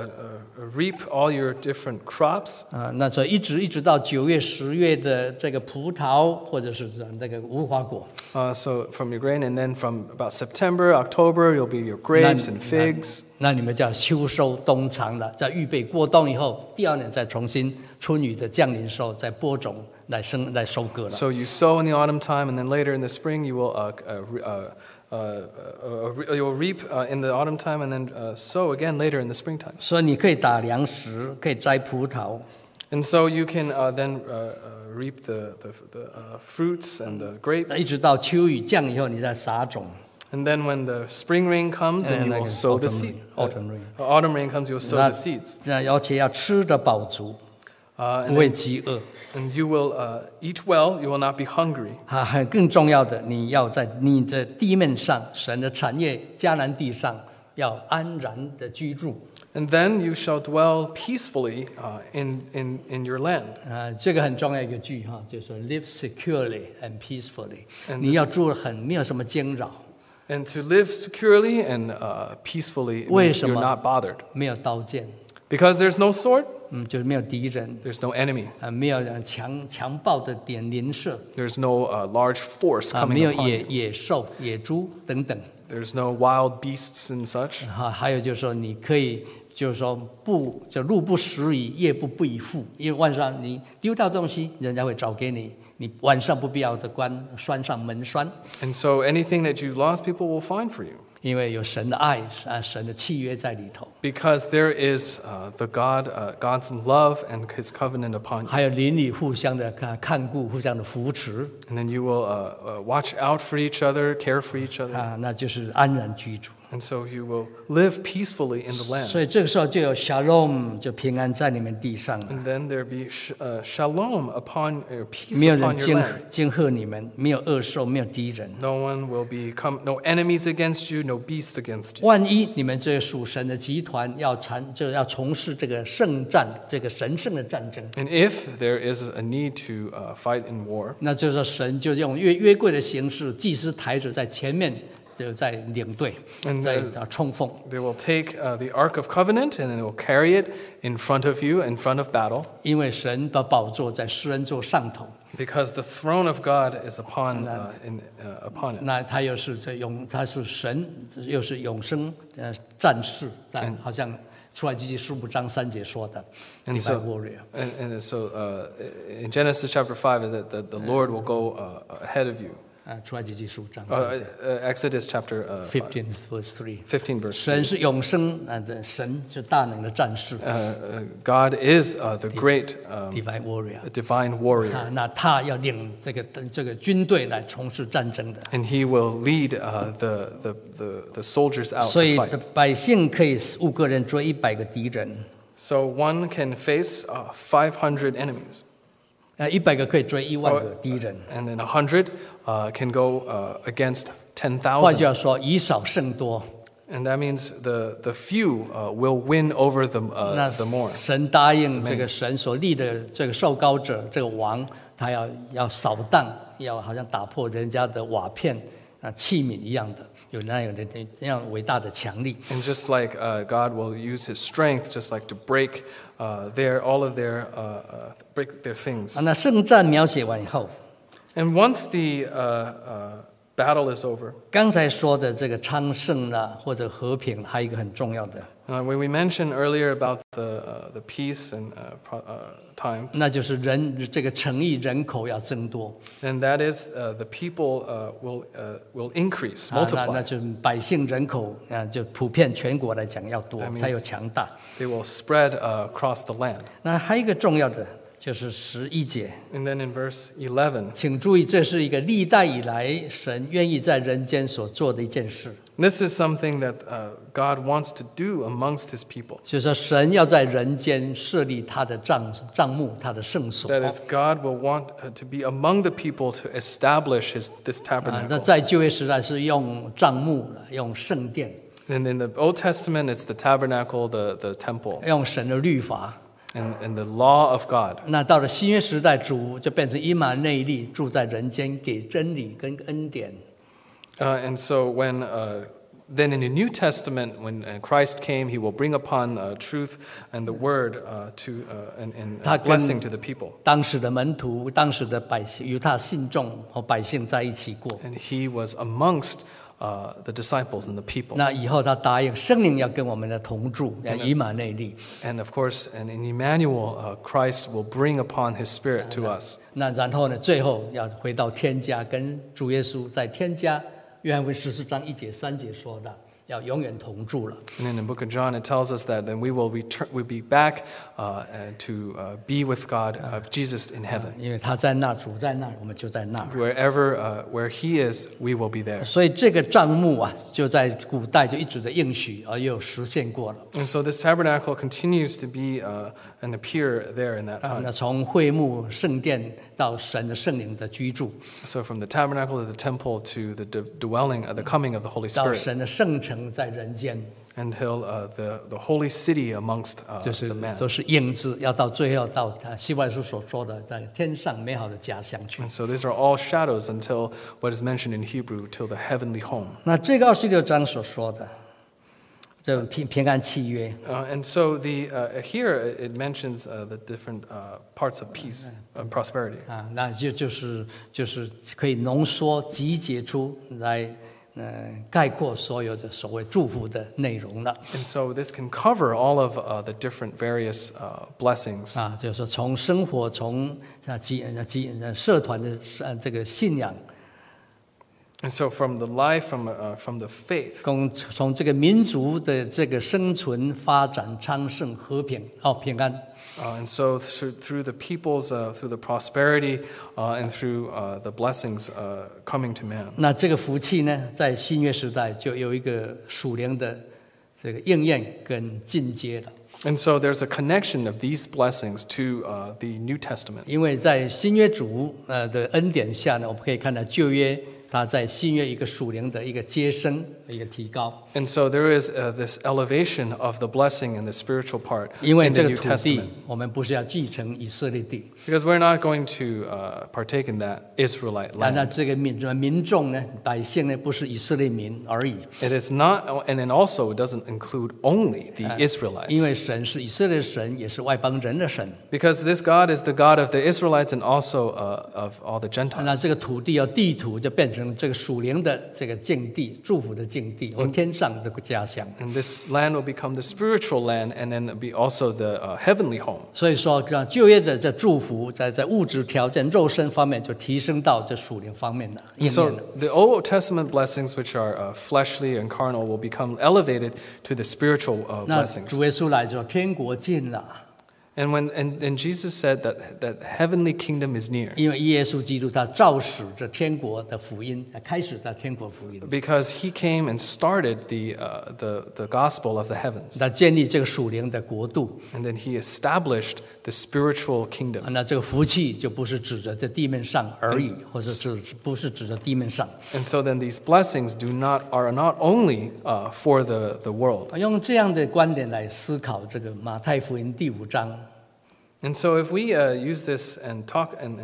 reap all your different crops, 啊，那所以一直到9月、10月的这个葡萄，或者是这个无花果。 so from your grain, and then from about September, October, you'll be your grapes and figs. 那你们叫秋收冬藏了，在预备过冬以后，第2年再重新春雨的降临时候，再播种来收割了。 So you sow in the autumn time, and then later in the spring you will you'll reap in the autumn time, and then sow again later in the springtime. 所以你可以打粮食，可以摘葡萄， And so you can then reap the fruits and the 一 grapes. 直到秋雨降以后，你再撒种。 And then when the spring rain comes, then you will sow the seed. Autumn rain. Autumn rain comes, you'll sow 那 the seeds. 而且要吃得饱足， And 不会饥饿。 And you will eat well, you will not be hungry. 还更重要的，你要在你的地面上，神的产业迦南地上，要安然的居住。 And then you shall dwell peacefully in your land. 这个很重要一个句哈，就是说 live securely and peacefully。 And 你要住得没有什么惊扰， And to live securely and peacefully, it 为 means 什么？ you're not bothered. 没有刀剑， Because there's no sword, 就是没有敌人， there's no enemy. 没有强暴的邻舍， There's no large force 没 coming 有 upon 野 you. 野兽、野猪等等。 There's no wild beasts and such. 还有就是说，你可以就是说路不拾遗，夜不以负，因为晚上你丢掉东西，人家会找给你，你晚上不必要的拴上门栓， And so anything that you lost, people will find for you. 因为有神的爱神的契约在里头， Because there is God's love and His covenant upon you. 还有邻里互相的看顾，互相的扶持 And then you will watch out for each other, care for each other. 那就是安然居住。 And so you will live peacefully in the land. 所以这个时候就有 shalom， 就平安在你们地上了， And then there be shalom upon, peace 没有人 upon your land. 惊吓你们，没有恶兽，没有敌人。 No one will become, no enemies against you, no beasts against you. 万一你们这属神的集团要从事这个圣战，这个神圣的战争， And if there is a need to fight in war, 那就是说神就用约柜的形式，祭司抬着在前面，就在领队， And 在冲锋。 they will take the Ark of Covenant and then they will carry it in front of you, in front of battle, 因为神的宝座在施恩座上头， because the throne of God is upon it. 那他又是他是神，又是永生战士，好像出来记15章3节说的 And Divine so, warrior。 and so in Genesis chapter 5, that the Lord will go ahead of you. 出来记15章3节 Exodus chapter 15 verse 3。 15, verse 3. 神是永生神是大能的战士 God is the great ，divine warrior。 divine warrior, 那他要领这个军队来从事战争的， and He will lead the soldiers out 所 to 以 fight. 百姓可以5个人追100个敌人， So one can face 500 enemies. 100个可以追10000个敌人。 And then 100 can go against 换句 10,000. 话说，以少胜多。 And that means the few will win over 那 the more. 神答应这个神所立的这个受膏者，这个王，他要扫荡，要好像打破人家的瓦片器皿一样的，有那样伟大的强力。 And just like God will use His strength, just like to break break their things. 那圣战描写完以后， And once the battle is over, 刚才说的这个昌盛啦，或者和平，还有一个很重要的， when we mentioned earlier about the peace and times, 那就是这个城邑人口要增多。 and that is the people will increase, 那 multiply. 就百姓人口就普遍全国来讲要多 That means- 才有强大。 They will spread across the land. 那还有一个重要的就是11节， And then in verse 11, 请注意，这是一个历代以来神愿意在人间所做的一件事， this is something that God wants to do amongst His people. 就是说神要在人间设立他的帐幕，他的圣所。 That is, God will want to be among the people to establish this 那 tabernacle. 在旧约时代是用帐幕，用圣殿， And in the Old Testament, it's the tabernacle, the temple, 用神的律法。 and the law of God. 那到了新约时代，主就变成以马内利，住在人间，给真理跟恩典。 And so then in the New Testament, when Christ came, He will bring upon truth and the word and 他跟 blessing to the people. 当时的门徒、当时的百姓、犹太信众和百姓在一起过。 And He was amongst the disciples and the people. 那以后他答应圣灵要跟我们的同住，以马内利。 And of course, and in Emmanuel, Christ will bring upon His Spirit to us. 那然后呢，最后要回到天家，跟主耶稣在天家，约翰福音14章1节3节说的，要永远同住了。 And in the book of John, it tells us that then we will return, we'll be back to be with God, Jesus in heaven. 因为他在那，主在那，我们就在那。 Where He is, we will be there. 所以这个帐幕啊，就在古代就一直的应许，而又实现过了。 And so this tabernacle continues to be and appear there in that 那 time. 从会幕、圣殿到神的圣灵的居住， So from the tabernacle to the temple to the dwelling, the coming of the Holy 到 Spirit, 神的圣城在人间， until the holy city amongst 就是 the man. 都是影子，要到最后到希伯来书所说的，在天上美好的家乡去。 And so these are all shadows until what is mentioned in Hebrew, till the heavenly home. 那这个26章所说的，这平安契约， And so here it mentions the different parts of peace, prosperity. 那就是可以浓缩集结出来，概括所有的所谓祝福的内容了。 And so this can cover all of the different various blessings. 就是说从生活，从社团的这个信仰， And so from the life, from the faith, 从这个民族的这个生存、发展、昌盛、和平、平安。 and so through the peoples, through the prosperity, and through the blessings coming to man. 那这个福气呢，在新约时代就有一个属灵的这个应验跟进阶了。 And so there's a connection of these blessings to the New Testament. 因为在新约主的恩典下呢，我们可以看到旧约它在新约一个属灵的一个接升、一个提高。 And so there is this elevation of the blessing and the spiritual part 因为 in 这 the 个 New 土地 Testament. 我们不是要继承以色列地， Because we're not going to partake in that Israelite 那 land. 这个民众呢，百姓呢，不是以色列民而已， It is not, and then also it doesn't include only the 因 Israelites. 为神是以色列神，也是外邦人的神。 Because this God is the God of the Israelites and also of all the Gentiles. 那这个土地地图就变成这个属灵的这个境地，祝福的境地，或天上的家乡。 And this land will become the spiritual land and then be also the heavenly home. 所以说，旧约的这祝福，在物质条件、肉身方面，就提升到这属灵方面的应 And so 验了。 the Old Testament blessings, which are fleshly and carnal, will become elevated to the spiritual 那 blessings. 主耶稣来说，天国近了， And Jesus said that heavenly kingdom is near. 因为耶稣基督他肇始着天国的福音，开始的天国福音， Because he came and started the gospel of the heavens. 他建立这个属灵的国度。 And then he established the spiritual kingdom. 那这个福气就不是指着在地面上而已，或者是不是指着地面上。 And so then these blessings are not only for the world. 用这样的观点来思考这个马太福音第5章。 And so if we use this and talk and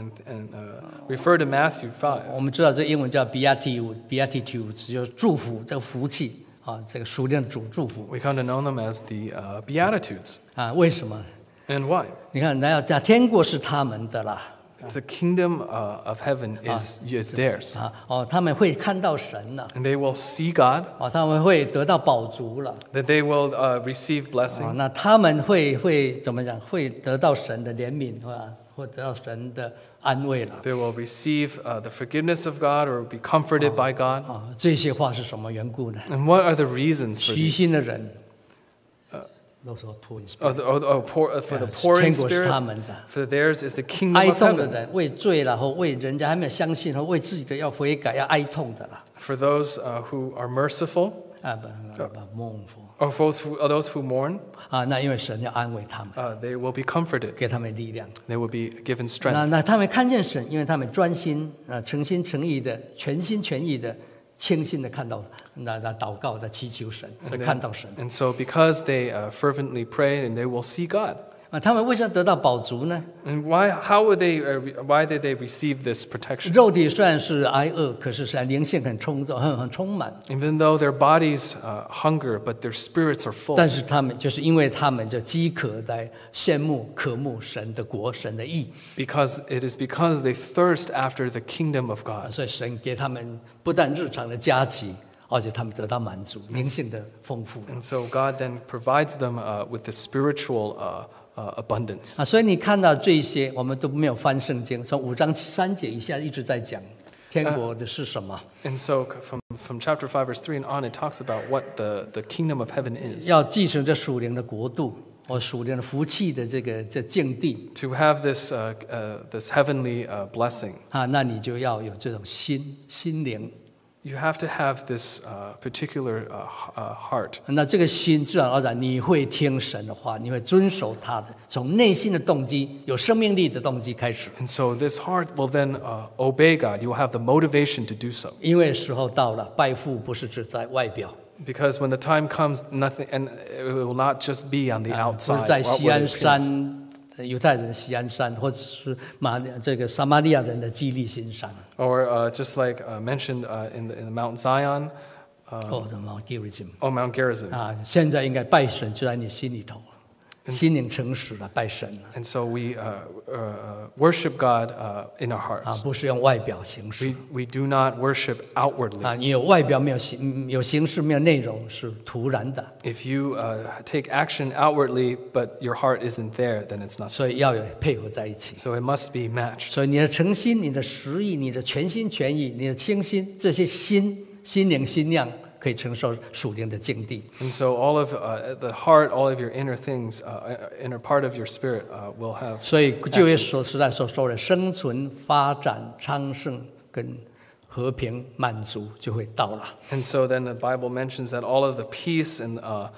refer to Matthew 5, 我们知道这英文叫 beatitude， 就是祝福，这个福气啊，这个属灵的祝福 we come to know them as the Beatitudes. 啊。为什么？ And why? 你看，来要讲天国是他们的啦。 The kingdom of heaven is theirs. 他们会看到神了， And they will see God, 他们会得到饱足了， that they will receive blessing. 那他们会怎么讲？会得到神的怜悯，或得到神的安慰了。 They will receive the forgiveness of God or be comforted by God. 这些话是什么缘故呢？ And what are the reasons for 虚 these? 心的人，都说 poor in spirit， For the poor in 天国是 spirit, 他们的。 for theirs is the kingdom 哀 of 痛的 heaven. 人，为罪了，或为人家还没有相信，或为自己的要悔改、要哀痛的啦。 For those who are merciful, 不，mournful or those who mourn, 那因为神要安慰他们， they will be comforted. 给他们力量。 They will be given strength. 那他们看见神，因为他们专心诚心诚意的、全心全意的、倾心的看到那祷告的祈求神，所以看到神。 And so because they fervently pray, and they will see God. 他们为什么得到饱足呢？ And why did they receive this protection? 肉体虽然是挨饿，可是灵性很充满。 Even though their bodies hunger, but their spirits are full. 但是他们就是因为他们就饥渴在羡慕渴慕神的国、神的义， Because they thirst after the kingdom of God. 所以神给他们不但日常的加给，而且他们得到满足，灵性的丰富。 And so God then provides them with the spiritual abundance. 所以你看到这些，我们都没有翻圣经，从5章3节以下一直在讲天国的是什么， And so from chapter 5, verse 3 and on, it talks about what the kingdom of heaven is. 要继承这属灵的国度或属灵的福气的这境地 To have this heavenly blessing, 那你就要有这种心灵。 you have to have this particular heart. 那这个心自然而然你会听神的话，你会遵守他的，从内心的动机，有生命力的动机开始。 And so this heart will then obey God. You will have the motivation to do so. 因为时候到了，拜父不是只在外表， Because when the time comes, and it will not just be on the 不是 outside. 在 what 锡 will 安 it appear. 山，犹太人的锡安山，或者是这个撒玛利亚人的基利心山， Or just like mentioned in the Mount Zion, 的Mount Gerizim Mount Gerizim. 现在应该拜神就在你心里头，心灵诚实了，拜神了 And so we worship God in our hearts. 不是用外表形式 We do not worship outwardly. 你有外表没有形式没有内容是徒然的， If you take action outwardly, but your heart isn't there, then it's not. 所以要有配合在一起。 So it must be matched. 所以你的诚心、你的实意、你的全心全意、你的清心，这些心灵、心量可以承受属灵的境地。 And so all of the heart, all of your inner things, inner part of your spirit will have. 所以旧约时代所说的生存、发展、昌盛跟和平、满足就会到了。 And so then the Bible mentions that all of the peace and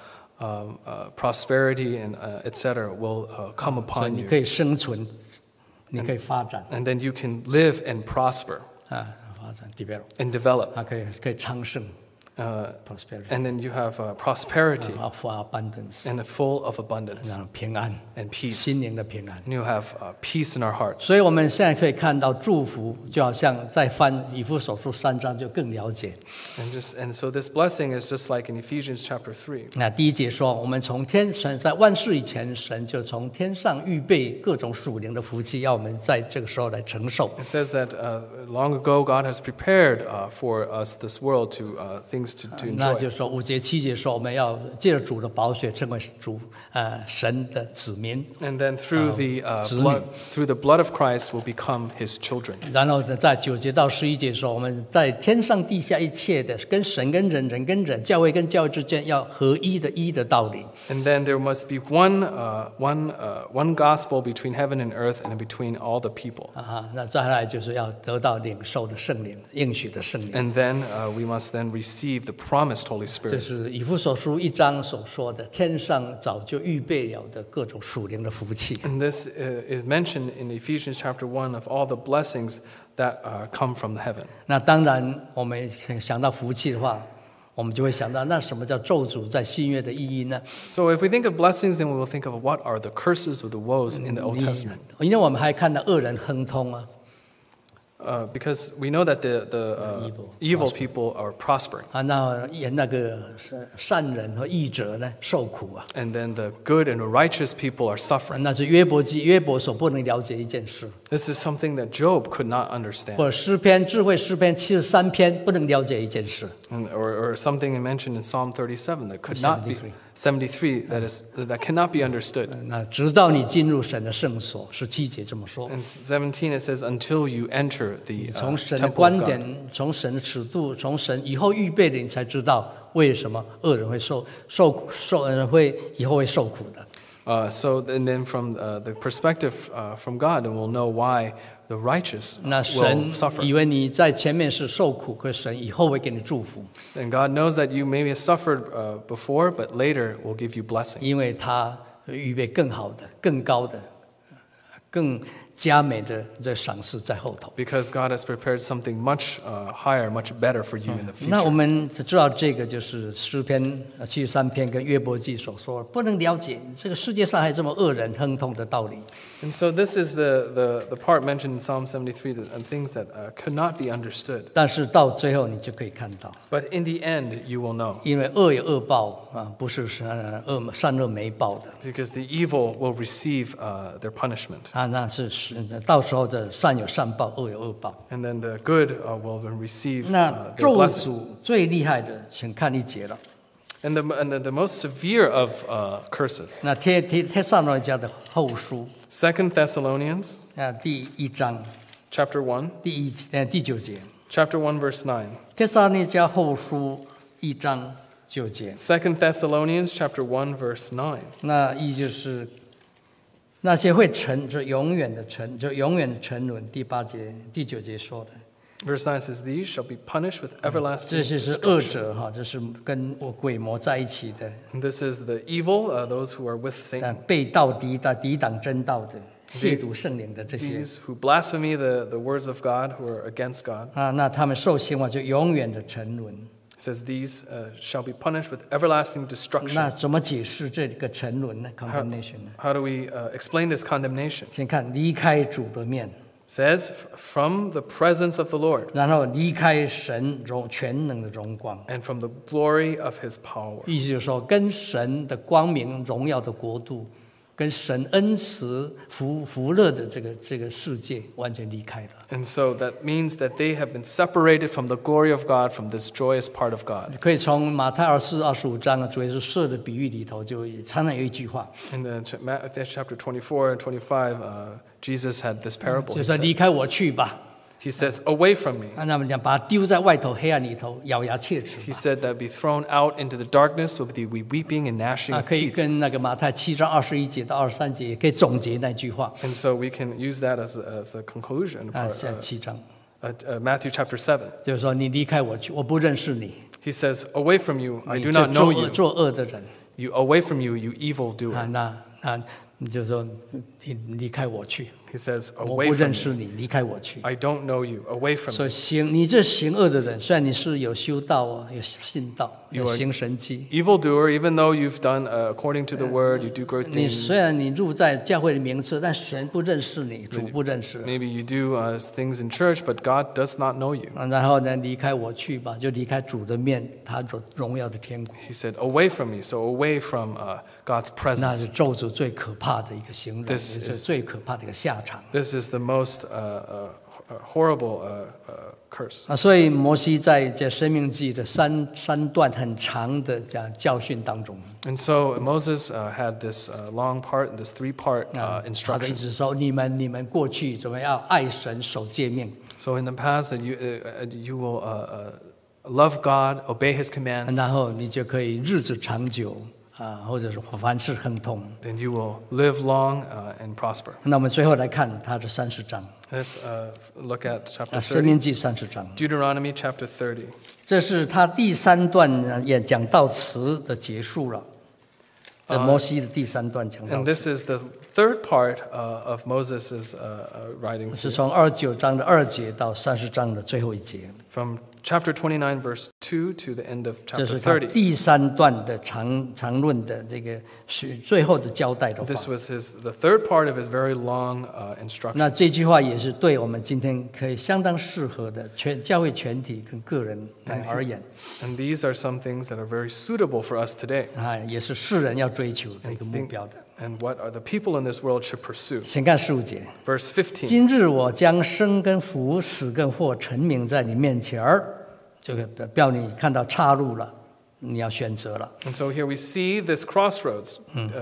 prosperity and etc. will come 所以 upon 你 you. 可以生存，你可以发展 And then you can live and prosper 发展 develop， and develop. 可以昌盛 prosperity， And then you have prosperity for abundance， and full of abundance 然后平安 and peace. 心灵的平安。 And you have peace in our hearts. 所以我们现在可以看到祝福，就好像在翻以弗所书3章就更了解。 And so this blessing is just like in Ephesians chapter 3. 那第1节说，我们从神在万事以前，神就从天上预备各种属灵的福气，要我们在这个时候来承受。 It says that long ago God has prepared for us this world to things things to 那 enjoy. 就是说5节7节说我们要借着主的宝血成为神的子民， And then through the blood of Christ will become his children. 然后在9节到11节说我们在天上地下一切的跟神跟人人跟人教会跟教会之间要合一的道理。 And then there must be one gospel between heaven and earth and between all the people. 那再来就是要得到领受的圣灵，应许的圣灵。 And then we must then receive the promised Holy 这 Spirit. 是以弗所书1章所说的，天上早就预备了的各种属灵的福气。 And this is mentioned in Ephesians chapter 1 of all the blessings that come from heaven. 那当然，我们想到福气的话，我们就会想到，那什么叫咒诅在新约的意义呢？ So if we think of blessings, then we will think of what are the curses or the woes in the Old Testament. 因为我们还看到恶人亨通啊， Because we know that the evil people are prospering. 那个善人和义者呢受苦啊。 And then the good and the righteous people are suffering. 那是约伯所不能了解一件事， This is something that Job could not understand. 或者智慧诗篇73篇不能了解一件事。 Or something mentioned in Psalm 37 that could not be 73 that cannot be understood. 那直到你进入神的圣所，17节这么说。 In 17 it says, until you enter the 从神的 temple 观 of 点 God.， 从神的尺度，从神以后预备的，你才知道为什么恶人会以后会受苦的。 So and then from the perspective from God, and we'll know why the righteous 那 will 神 suffer. 以为你在前面是受苦，可是神以后会给你祝福， And God knows that you maybe have suffered before, but later will give you blessing. 因为他预备更好的、更高的、更佳美的这赏赐在后头。 Because God has prepared something much higher, much better for you in the 那我 future. 们知道这个就是诗篇73篇跟约伯记所说，不能了解这个世界上还有这么恶人亨通的道理。 And so this is the part mentioned in Psalm 73 and things that could not be understood. 但是到最后你就可以看到， But in the end, you will know. 因为恶有恶报不是善恶没报的。 Because the evil will receive their punishment. 那是到时候的善有善报，恶有恶报。 And then the good will then receive 那 their 咒 blessing. 诅最厉害的，请看1节了。 And the most severe of curses. 那帖撒罗尼迦的后书 2 Thessalonians 第1章 chapter 1, 第9节， chapter 1 verse 9. 帖撒罗尼迦后书1章9节， 2 Thessalonians chapter 1 verse 9. 那意就是那些会就永远的沉沦。第8节、第9节说的。 Verse 9 says, These shall be punished with everlasting 这些是恶 destruction. 者这是跟鬼魔在一起的， And this is the evil, those who are with Satan. 背道抵挡真道的，亵渎圣灵的这些 These who blaspheme the words of God, who are against God. 那他们受刑罚就永远的沉沦。 It says, These shall be punished with everlasting 那 destruction. 怎么解释这个沉沦呢 ？condemnation 呢？ How do we explain this condemnation? 先看离开主的面， It says, From the presence of the Lord 然后离开神全能的荣光。 and from the glory of his power. 意思就是说，跟神的光明荣耀的国度，跟神恩慈福乐的这个世界完全离开了。 And so that means that they have been separated from the glory of God, from this joyous part of God. 可以从马太24、25章主耶稣设的比喻里头，就常常有一句话， In Matthew chapter 24 and 25, Jesus had this parable. 就 He 是说 said, 离开我去吧。 he says, Away from me. 那么讲，把他丢在外头黑暗里头，咬牙切齿 He 吧。 said that be thrown out into the darkness with the weeping and gnashing of 可以 teeth. 跟那个马太7章21节到23节也可以总结那句话。 And so we can use that as a conclusion. 下7章 Matthew chapter 7. 就是说，你离开我去，我不认识你， He says, Away from you, I 你 do 就 not know you. 作恶的人 You away from you, you evil doer. 那你就说你离开我去， He says, 我 Away 不认 from 识 you. 你，离开我去。 I don't know you. Away from 所 me. 以你这行恶的人，虽然你是有修道有信道，有 You are 行神迹， Evildoer, even though you've done according to the word, you do great 你 things. 虽然你入在教会的名册，但神不认识你，主不认识。 Maybe you do things in church, but God does not know you. 然后呢，离开我去吧，就离开主的面，他荣耀的天国， He said, Away from me. So away from God's 那 presence. 是咒诅最可怕。 怕的一个形容，也 This 是 is- 最可怕的一个下场。 This is the most horrible curse. 所以摩西在这生命记的三段很长的教训当中， And so Moses had this long part, this three-part 他的意 instruction. 思说，你们过去怎么样爱神守诫命， So in the past, that you will love God, obey His commands, 然后你就可以日子长久或者是凡事亨通。 then you will live long and prosper. 那我们最后来看他的30章， Let's look at chapter 生 30, 命记30章， Deuteronomy chapter 30. 这是他第3段也讲到词的结束了。摩西的第3段讲到 And 词， this is the third part of Moses' writings 是 here, 从29章的2节到30章的最后一节， from chapter 29, verse 2 to the end of 这 chapter 是他 30. 第3段的长论的这个是最后的交代的话。 This was the third part of his very long 那 instruction. 这句话也是对我们今天可以相当适合的教会全体跟个人而言， And these are some things that are very suitable for us today, 也是世人要追求的一个目标的。 and what are the people in this world should pursue. 请看15节， Verse 15. 今日我将生跟福、死跟祸陈明在你面前儿，这个表你看到岔路了，你要选择了， And so here we see this crossroads,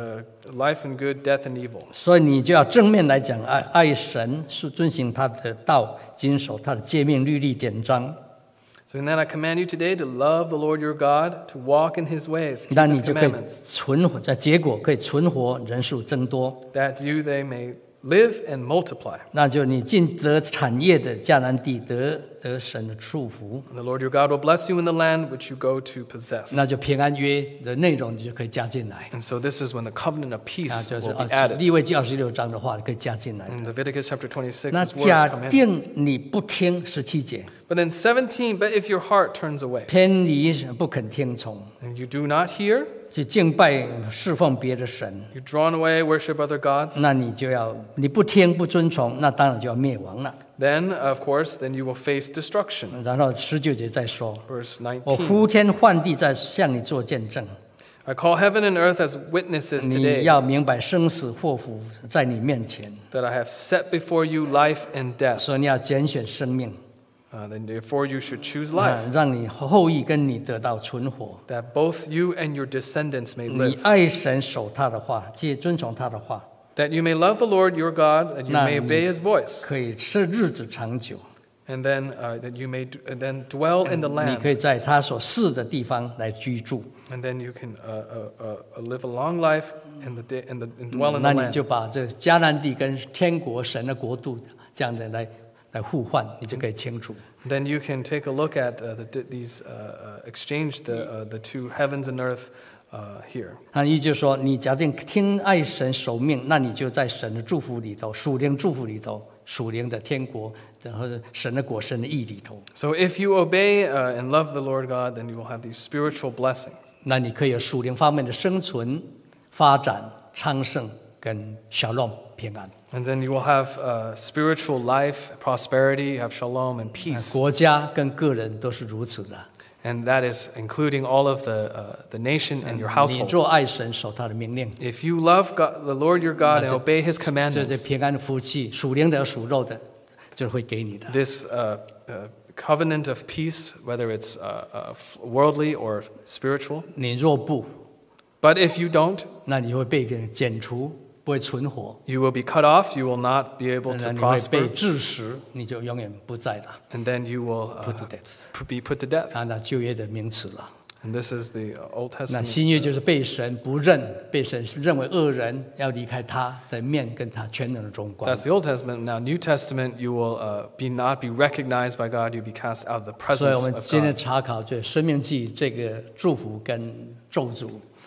life and good, death and evil. 所以你就要正面来讲，爱神，是遵行他的道，谨守他的诫命、律例、典章， So in that I command you today to love the Lord your God, to walk in His ways, keep 那你 His 就可以 commandments, 存活，在结果可以存活，人数增多。 that they may live and multiply. 那就你进得产业的迦南地得神的祝福， And the Lord your God will bless you in the land which you go to possess. 那就平安约的内容你就可以加进来。 And so this is when the covenant of peace 就是 will be added. 利未记26章的话可以加进来。 In Leviticus chapter 26, 那 His words 假 come in. 定你不听17节， But then 17, but if your heart turns away 偏离不肯听从， and you do not hear, 去敬拜侍奉别的神， you're drawn away, worship other gods, 那你不听不遵从，那当然就要灭亡了。 then of course, then you will face destruction. 然后19节再说， Verse 我 19. 呼天唤地在向你做见证， I call heaven and earth as witnesses 你 today 要明白生死祸福在你面前， that I have set before you life and death. 所以你要拣选生命， Then therefore you should choose life, 让你后裔跟你得到存活。 that both you and your descendants may 你 live, 爱神守他的话，遵从他的话， that you may love the Lord your God, that you may Nah, obey His voice, 可以是日子长久。 and then that you may then dwell in the 你 land, 可以在他所赐的地方来居住， and then you can live a long life and dwell in 那 the 你 land. 就把这迦南地跟天国神的国度这样的来互换，你就可以清楚。 Then you can take a look at these exchange the two heavens and earth here. 那意思就是说，你假定听爱神守命，那你就在神的祝福里头，属灵祝福里头，属灵的天国，然后神的果、神的义里头， So if you obey and love the Lord God, then you will have these spiritual blessings. 那你可以有属灵方面的生存、发展、昌盛跟shalom平安。 And then you will have spiritual life, prosperity, you have shalom and peace. 国家跟个人都是如此的。 And that is including all of the nation and your 你 household. 若爱神，守他的命令， If you love God, the Lord your God and obey His 这 commandments, 平安的福气，属灵的、属肉的，就会给你的。 this covenant of peace, whether it's worldly or spiritual. 你若不， But if you don't, 那你会被剪除，不会存活， you will be cut off, you will not be able 那 to 你会被 prosper, 致死，你就永远不在了 and then you will Put to death. be put to death. 那旧约的名词了。 And this is the Old 那 Testament. 新约就是被神不认，被神认为恶人，要离开他的面，跟他全能的荣光。 That's the Old Testament. Now, New Testament, you will not be recognized by God. You'll be cast out of the 所以 presence 我们 of 今天 God. 查考这《生命记》这个祝福跟咒诅，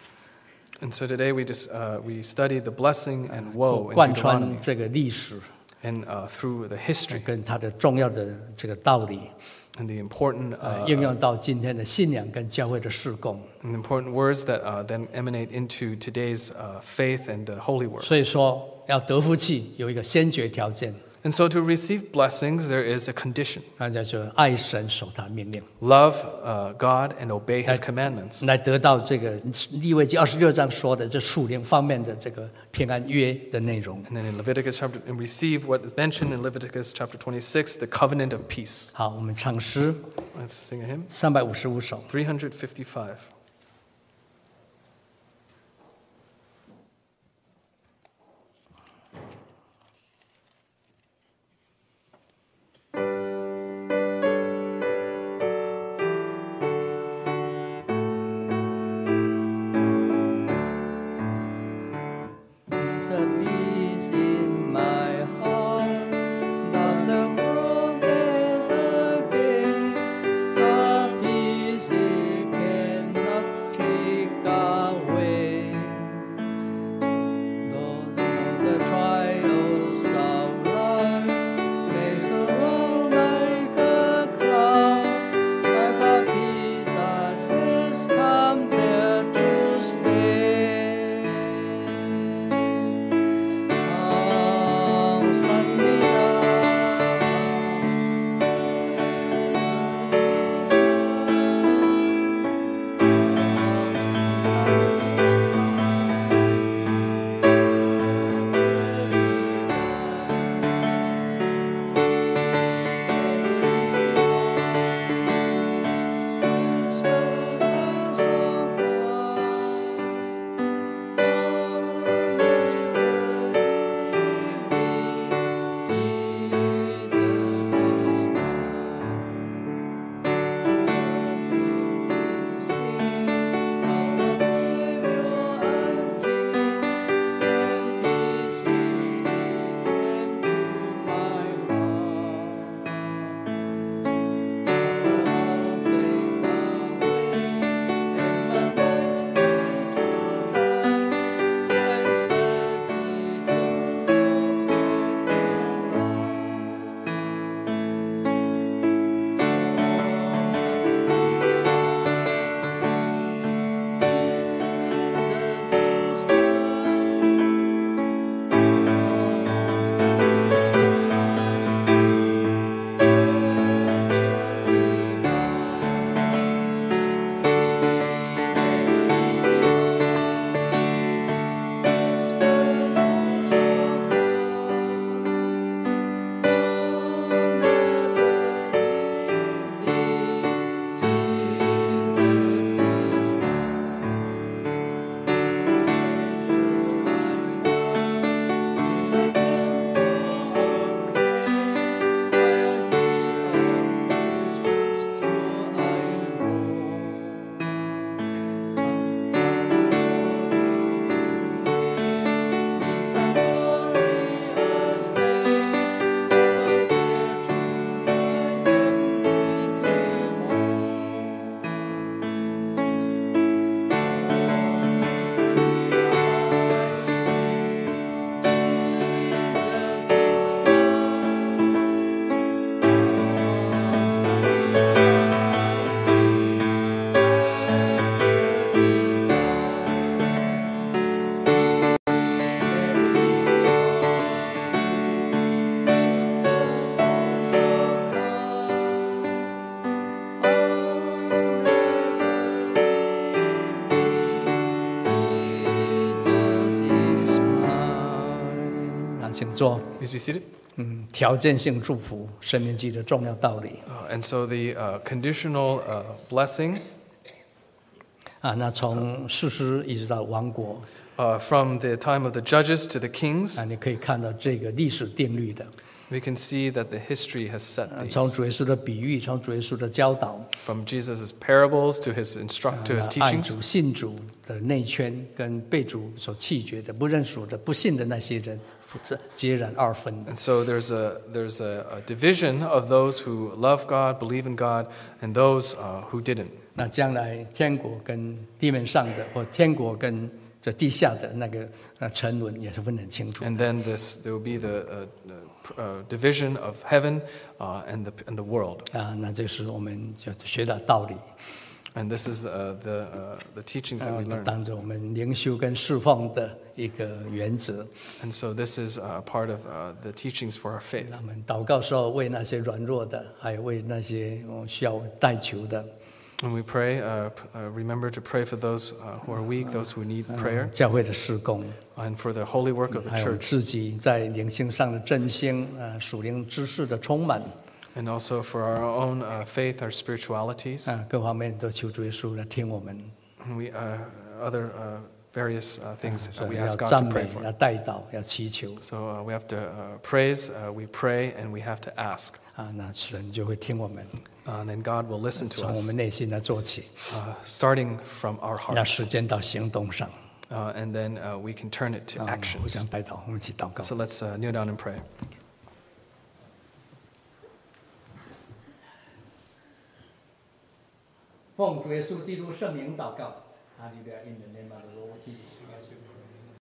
And so today we study the blessing and woe in 贯穿 Deuteronomy 这个历史 and through the history 跟它的重要的这个道理， and the important 应用到今天的信仰跟教会的事工。 and important words that then emanate into today's faith and holy work. 所以说，要得福气有一个先决条件， And so to receive blessings, there is a condition. 那就是爱神守他命令， Love God and obey His commandments. 来得到这个利未记26章说的这属灵方面的这个平安约的内容。 And then in Leviticus chapter, and receive what is mentioned in Leviticus chapter 26, the covenant of peace. 好，我们唱诗 Let's sing a hymn. 355首。 355. There's a peace in my heart that the world never gave, a peace it cannot take away. Though the trials of life may surround like a cloud, I've a peace that has come there to stay. Please be seated. 条件性祝福，生命记的重要道理 And so the conditional blessing 啊。那从士师一直到王国 from the time of the judges to the kings, 啊，你可以看到这个历史定律的。 we can see that the history has set 从 these. 主耶稣的比喻，从主耶稣的教导， From Jesus' parables to his to his 爱 teachings, 主信主的内圈，跟被主所弃绝的、不认属的、不信的那些人，是截然二分的。 and so there's a division of those who love God, believe in God, and those who didn't. 那将来天国跟地面上的，或天国跟这地下的那个沉沦，也是分得很清楚。 And then there will be the division of heaven and the world. 啊，那这是我们就学到道理。 And this is the teachings that we learn. 当着我们灵修跟侍奉的一个原则。 And so this is part of the teachings for our faith. 那么祷告时候为那些软弱的，还有为那些需要代求的， When we pray, remember to pray for those who are weak, those who need prayer, 教会的事工， and for the holy work of the 还有 church, 自己在灵性上的振兴，属灵知识的充满， and also for our own faith, our spiritualities, 各方面都求主耶稣来听我们， and we other various things 所 we 以要 ask God 赞 to 美 pray，for. 要代祷，要祈求 So we have to praise, we pray, and we have to ask. 那神就会听我们， And then God will listen to 从我 us, 们内心来做起， starting from our 让 heart. 时间到行动上。 And then we can turn it to 互 actions. 相代祷，我们一起祷告。 So let's kneel down and pray. 奉主耶稣基督圣名祷告，哈利路亚！In the name of the Lord Jesus Christ.